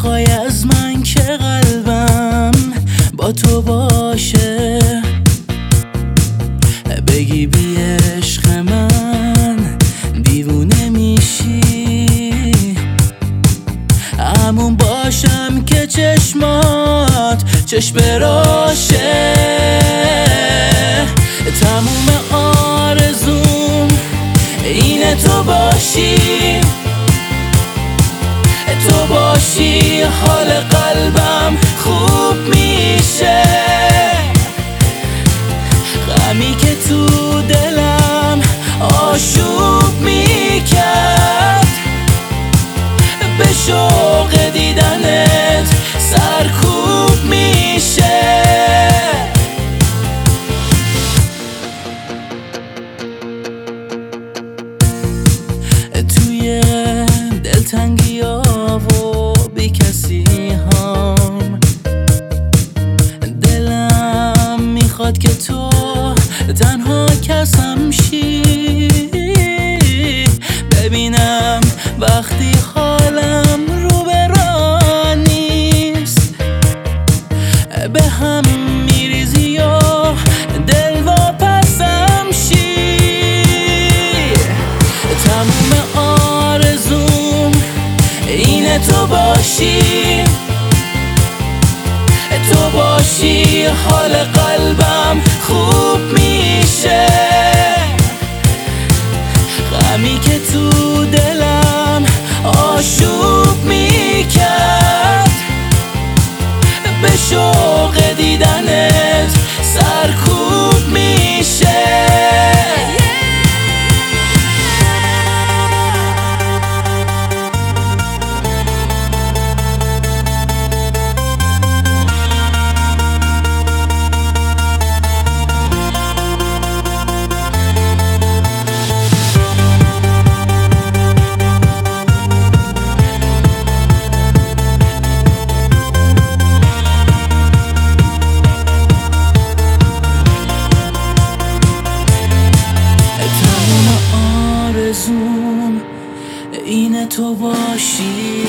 میخوای از من که قلبم با تو باشه، بگی بی عشق من دیوونه میشی، همون باشم که چشمات چشم راشه. تموم آرزوم اینه تو باشی، تو باشی حال قلبم خوب میشه، غمی که تو دلم آشوب میکرد، به شوق دیدنت سرکوب میشه. توی دلتنگی ها و بی کسی هم دلم میخواد که تو تنها کسم شی، ببینم وقتی حالم رو به راه نیست، به هم میریزی و دل واپسم شی. تموم آرزوم اینه تو باشی، تو باشی حال قلبم خوب میشه، غمی که تو دلم آشوب میکرد، به شوق دیدنت سرکوب میشه. اینه تو باشی،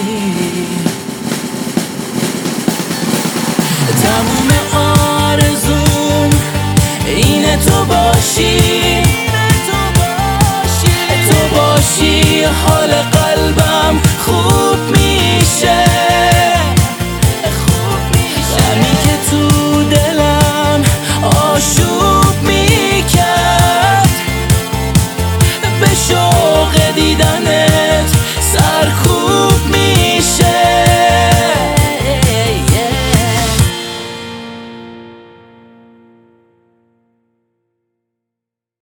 تموم آرزوم اینه تو باشی، تو باشی حال قلبم خوب میشه، غمی که تو دلم آشوب میکرد، به شوق دیدنت